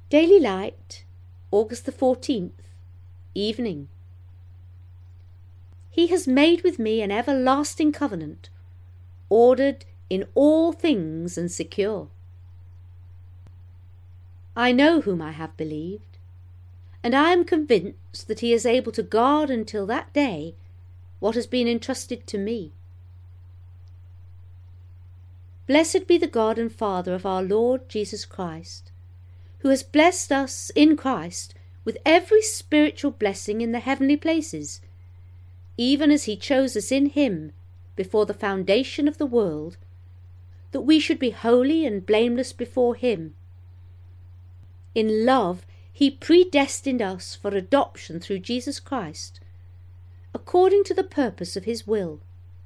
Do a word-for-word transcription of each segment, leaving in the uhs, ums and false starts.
Daily Light, August the fourteenth, evening. He has made with me an everlasting covenant, ordered in all things and secure. I know whom I have believed, and I am convinced that he is able to guard until that day what has been entrusted to me. Blessed be the God and Father of our Lord Jesus Christ, who has blessed us in Christ with every spiritual blessing in the heavenly places, even as he chose us in him before the foundation of the world, that we should be holy and blameless before him. In love he predestined us for adoption through Jesus Christ, according to the purpose of his will.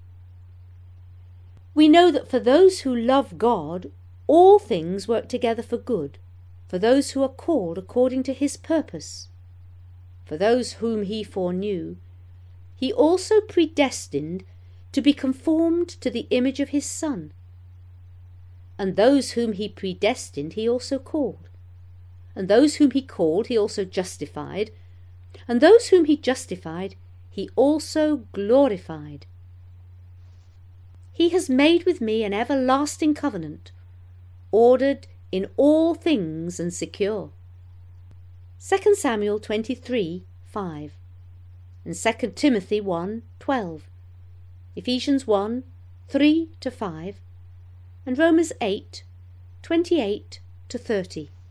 We know that for those who love God, all things work together for good, for those who are called according to his purpose. For those whom he foreknew, he also predestined to be conformed to the image of his Son. And those whom he predestined he also called. And those whom he called he also justified. And those whom he justified he also glorified. He has made with me an everlasting covenant, ordered in all things and secure. Second Samuel twenty-three, five, and Second Timothy one, twelve, Ephesians one, three to five, and Romans eight, twenty-eight to thirty.